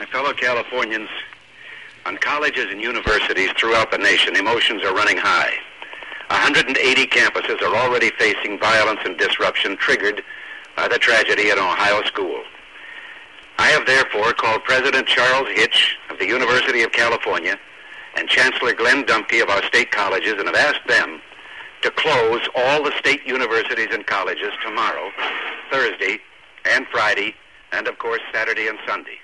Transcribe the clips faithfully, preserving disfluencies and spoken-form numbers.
fellow Californians, on colleges and universities throughout the nation, emotions are running high. one hundred eighty campuses are already facing violence and disruption triggered by the tragedy at an Ohio school. I have therefore called President Charles Hitch of the University of California and Chancellor Glenn Dumke of our state colleges and have asked them to close all the state universities and colleges tomorrow, Thursday, and Friday, and of course Saturday and Sunday.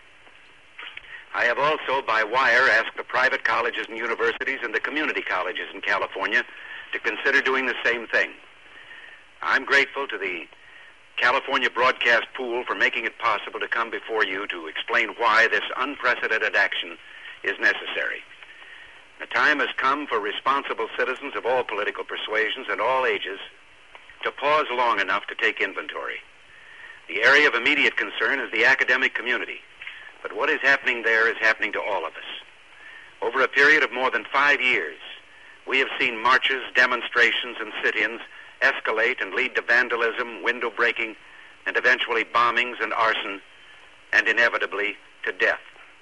I have also, by wire, asked the private colleges and universities and the community colleges in California to consider doing the same thing. I'm grateful to the California Broadcast Pool for making it possible to come before you to explain why this unprecedented action is necessary. The time has come for responsible citizens of all political persuasions and all ages to pause long enough to take inventory. The area of immediate concern is the academic community, but what is happening there is happening to all of us. Over a period of more than five years, we have seen marches, demonstrations, and sit-ins escalate and lead to vandalism, window breaking, and eventually bombings and arson, and inevitably to death.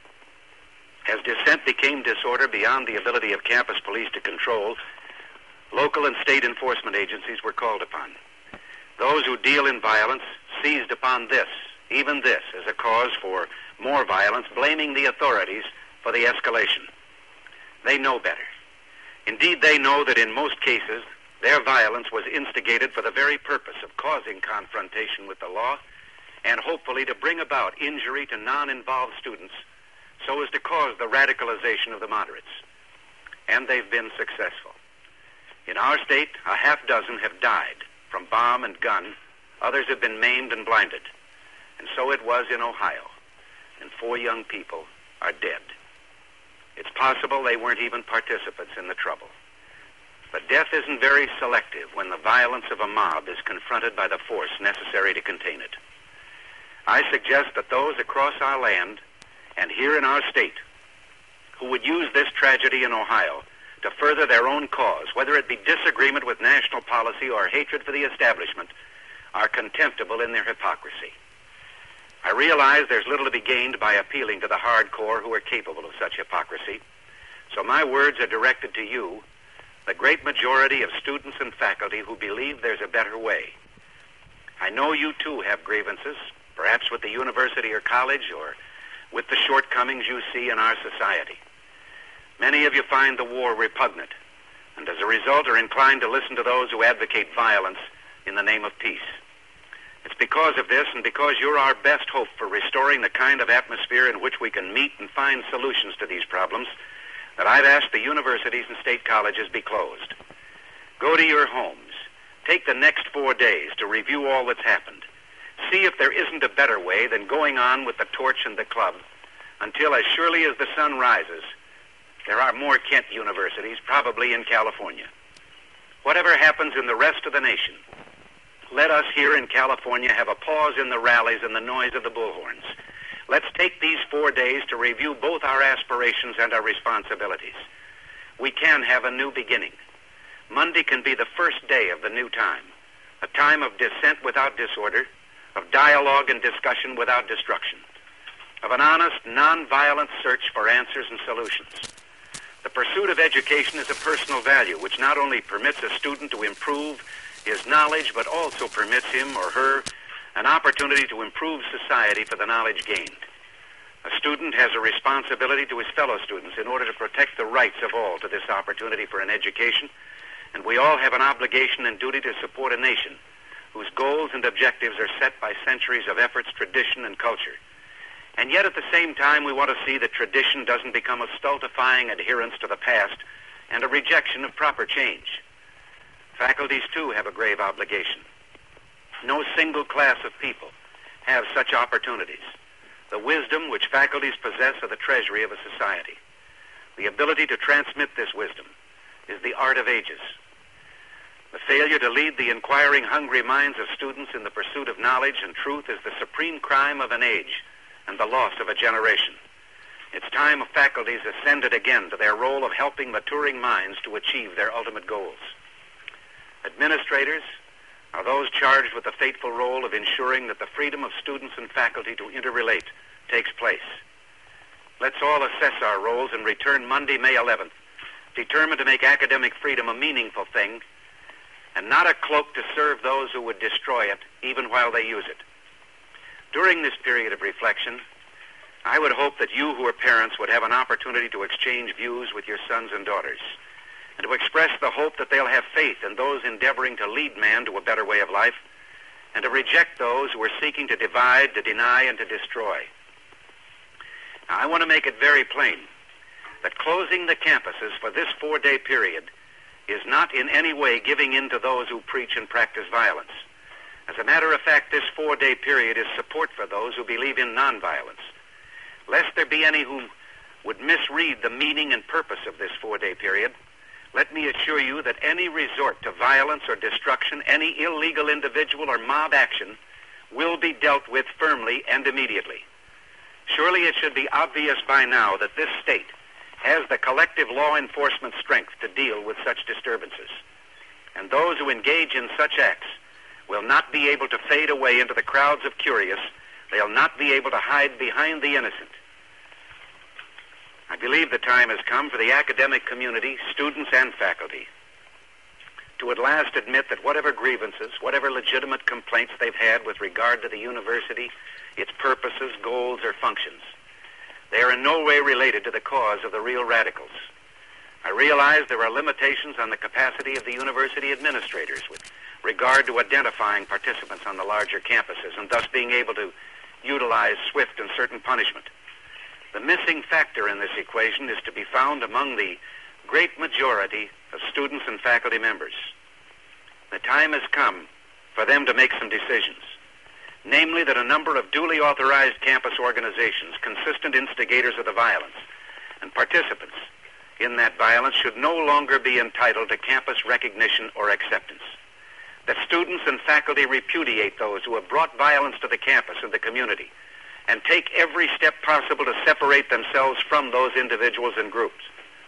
As dissent became disorder beyond the ability of campus police to control, local and state enforcement agencies were called upon. Those who deal in violence seized upon this, even this, as a cause for more violence, blaming the authorities for the escalation. They know better. Indeed, they know that in most cases, their violence was instigated for the very purpose of causing confrontation with the law and hopefully to bring about injury to non-involved students so as to cause the radicalization of the moderates. And they've been successful. In our state, a half dozen have died from bomb and gun. Others have been maimed and blinded. And so it was in Ohio. And four young people are dead. It's possible they weren't even participants in the trouble. But death isn't very selective when the violence of a mob is confronted by the force necessary to contain it. I suggest that those across our land and here in our state who would use this tragedy in Ohio to further their own cause, whether it be disagreement with national policy or hatred for the establishment, are contemptible in their hypocrisy. I realize there's little to be gained by appealing to the hardcore who are capable of such hypocrisy, so my words are directed to you, the great majority of students and faculty who believe there's a better way. I know you too have grievances, perhaps with the university or college or with the shortcomings you see in our society. Many of you find the war repugnant, and as a result are inclined to listen to those who advocate violence in the name of peace. It's because of this and because you're our best hope for restoring the kind of atmosphere in which we can meet and find solutions to these problems that I've asked the universities and state colleges be closed. Go to your homes. Take the next four days to review all that's happened. See if there isn't a better way than going on with the torch and the club until, as surely as the sun rises, there are more Kent universities, probably in California. Whatever happens in the rest of the nation, let us here in California have a pause in the rallies and the noise of the bullhorns. Let's take these four days to review both our aspirations and our responsibilities. We can have a new beginning. Monday can be the first day of the new time, a time of dissent without disorder, of dialogue and discussion without destruction, of an honest, non-violent search for answers and solutions. The pursuit of education is a personal value which not only permits a student to improve his knowledge, but also permits him or her an opportunity to improve society for the knowledge gained. A student has a responsibility to his fellow students in order to protect the rights of all to this opportunity for an education, and we all have an obligation and duty to support a nation whose goals and objectives are set by centuries of efforts, tradition, and culture. And yet at the same time, we want to see that tradition doesn't become a stultifying adherence to the past and a rejection of proper change. Faculties, too, have a grave obligation. No single class of people have such opportunities. The wisdom which faculties possess are the treasury of a society. The ability to transmit this wisdom is the art of ages. The failure to lead the inquiring, hungry minds of students in the pursuit of knowledge and truth is the supreme crime of an age and the loss of a generation. It's time faculties ascended again to their role of helping maturing minds to achieve their ultimate goals. Administrators are those charged with the fateful role of ensuring that the freedom of students and faculty to interrelate takes place. let's all assess our roles and return Monday, May eleventh, determined to make academic freedom a meaningful thing and not a cloak to serve those who would destroy it, even while they use it. During this period of reflection, I would hope that you who are parents would have an opportunity to exchange views with your sons and daughters, and to express the hope that they'll have faith in those endeavoring to lead man to a better way of life, and to reject those who are seeking to divide, to deny, and to destroy. Now, I want to make it very plain that closing the campuses for this four-day period is not in any way giving in to those who preach and practice violence. As a matter of fact, this four-day period is support for those who believe in nonviolence. Lest there be any who would misread the meaning and purpose of this four-day period, let me assure you that any resort to violence or destruction, any illegal individual or mob action, will be dealt with firmly and immediately. Surely it should be obvious by now that this state has the collective law enforcement strength to deal with such disturbances. And those who engage in such acts will not be able to fade away into the crowds of curious. They'll not be able to hide behind the innocent. I believe the time has come for the academic community, students and faculty, to at last admit that whatever grievances, whatever legitimate complaints they've had with regard to the university, its purposes, goals, or functions, they are in no way related to the cause of the real radicals. I realize there are limitations on the capacity of the university administrators with regard to identifying participants on the larger campuses and thus being able to utilize swift and certain punishment. The missing factor in this equation is to be found among the great majority of students and faculty members. The time has come for them to make some decisions, namely that a number of duly authorized campus organizations, consistent instigators of the violence, and participants in that violence should no longer be entitled to campus recognition or acceptance. That students and faculty repudiate those who have brought violence to the campus and the community, and take every step possible to separate themselves from those individuals and groups.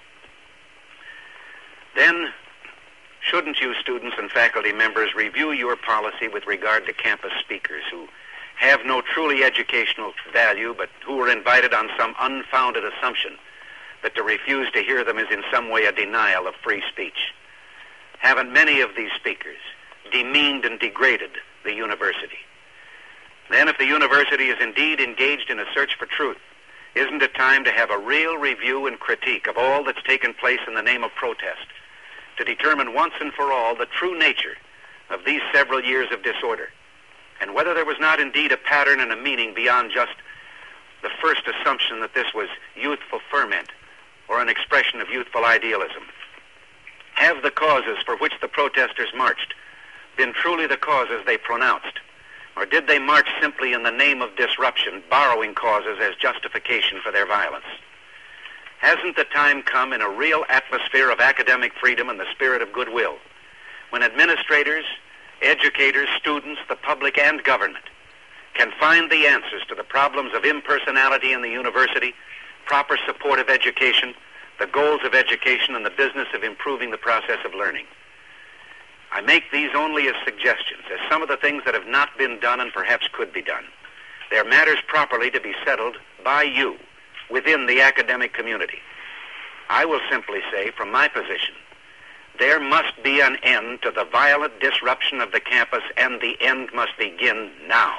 Then, shouldn't you, students and faculty members, review your policy with regard to campus speakers who have no truly educational value, but who are invited on some unfounded assumption that to refuse to hear them is in some way a denial of free speech? Haven't many of these speakers demeaned and degraded the university? Then, if the university is indeed engaged in a search for truth, isn't it time to have a real review and critique of all that's taken place in the name of protest, to determine once and for all the true nature of these several years of disorder, and whether there was not indeed a pattern and a meaning beyond just the first assumption that this was youthful ferment or an expression of youthful idealism? Have the causes for which the protesters marched been truly the causes they pronounced? Or did they march simply in the name of disruption, borrowing causes as justification for their violence? Hasn't the time come in a real atmosphere of academic freedom and the spirit of goodwill, when administrators, educators, students, the public, and government can find the answers to the problems of impersonality in the university, proper supportive education, the goals of education, and the business of improving the process of learning? I make these only as suggestions, as some of the things that have not been done and perhaps could be done. They are matters properly to be settled by you within the academic community. I will simply say, from my position, there must be an end to the violent disruption of the campus, and the end must begin now.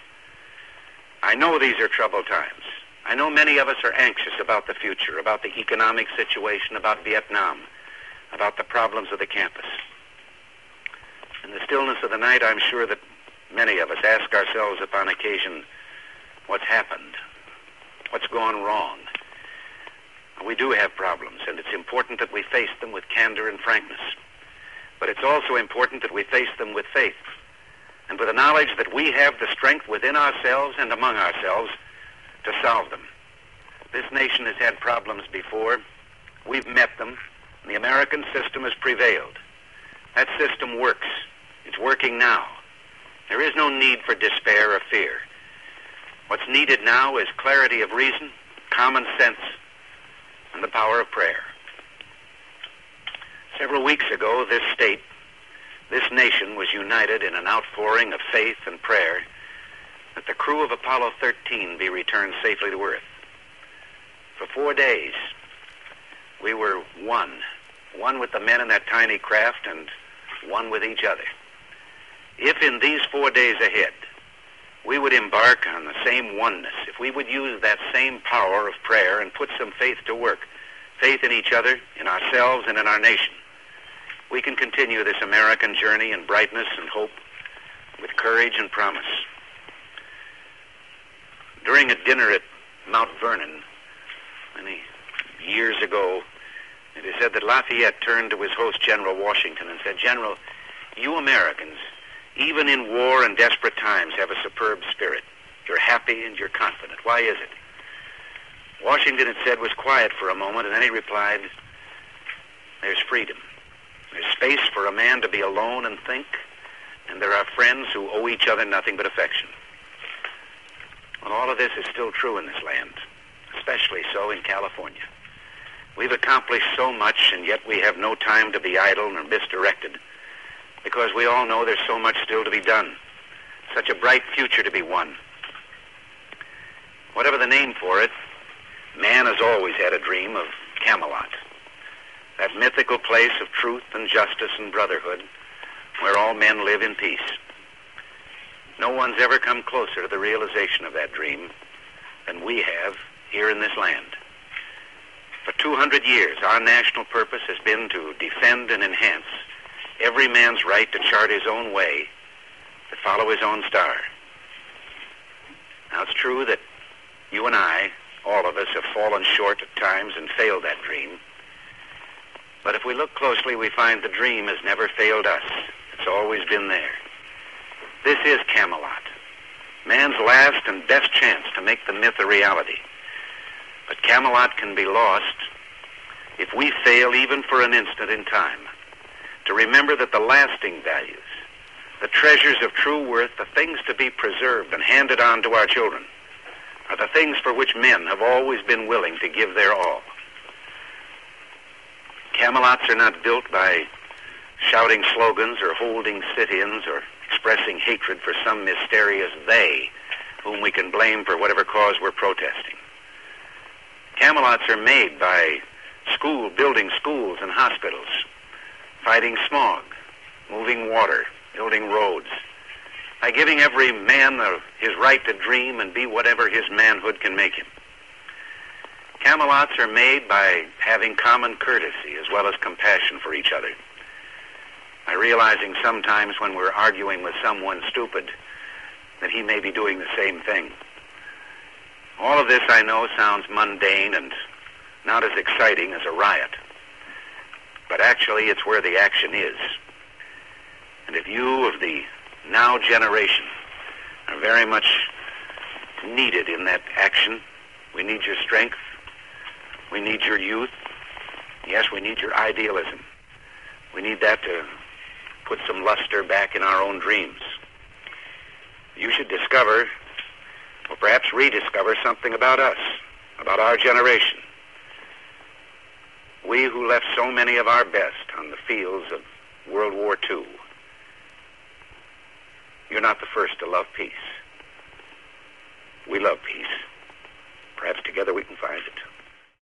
I know these are troubled times. I know many of us are anxious about the future, about the economic situation, about Vietnam, about the problems of the campus. In the stillness of the night, I'm sure that many of us ask ourselves upon occasion, what's happened? What's gone wrong? We do have problems, and it's important that we face them with candor and frankness. But it's also important that we face them with faith, and with the knowledge that we have the strength within ourselves and among ourselves to solve them. This nation has had problems before. We've met them, and the American system has prevailed. That system works. It's working now. There is no need for despair or fear. What's needed now is clarity of reason, common sense, and the power of prayer. Several weeks ago, this state, this nation was united in an outpouring of faith and prayer that the crew of Apollo thirteen be returned safely to Earth. four days, we were one. One with the men in that tiny craft and one with each other. If in these four days ahead we would embark on the same oneness, if we would use that same power of prayer and put some faith to work, faith in each other, in ourselves, and in our nation, we can continue this American journey in brightness and hope with courage and promise. During a dinner at Mount Vernon many years ago, it is said that Lafayette turned to his host, General Washington, and said, "General, you Americans, even in war and desperate times, have a superb spirit. You're happy and you're confident. Why is it?" Washington, it said, was quiet for a moment, and then he replied, "There's freedom. There's space for a man to be alone and think, and there are friends who owe each other nothing but affection." Well, all of this is still true in this land, especially so in California. We've accomplished so much, and yet we have no time to be idle or misdirected, because we all know there's so much still to be done, such a bright future to be won. Whatever the name for it, man has always had a dream of Camelot, that mythical place of truth and justice and brotherhood where all men live in peace. No one's ever come closer to the realization of that dream than we have here in this land. For two hundred years, our national purpose has been to defend and enhance every man's right to chart his own way, to follow his own star. Now, it's true that you and I, all of us, have fallen short at times and failed that dream. But if we look closely, we find the dream has never failed us. It's always been there. This is Camelot, man's last and best chance to make the myth a reality. But Camelot can be lost if we fail even for an instant in time to remember that the lasting values, the treasures of true worth, the things to be preserved and handed on to our children, are the things for which men have always been willing to give their all. Camelots are not built by shouting slogans or holding sit-ins or expressing hatred for some mysterious they whom we can blame for whatever cause we're protesting. Camelots are made by school, building schools and hospitals, fighting smog, moving water, building roads, by giving every man the, his right to dream and be whatever his manhood can make him. Camelots are made by having common courtesy as well as compassion for each other, by realizing sometimes when we're arguing with someone stupid that he may be doing the same thing. All of this, I know, sounds mundane and not as exciting as a riot, but actually it's where the action is. And if you of the now generation are very much needed in that action, we need your strength, we need your youth, yes, we need your idealism. We need that to put some luster back in our own dreams. You should discover, or perhaps rediscover, something about us, about our generation. We who left so many of our best on the fields of World War Two. You're not the first to love peace. We love peace. Perhaps together we can find it.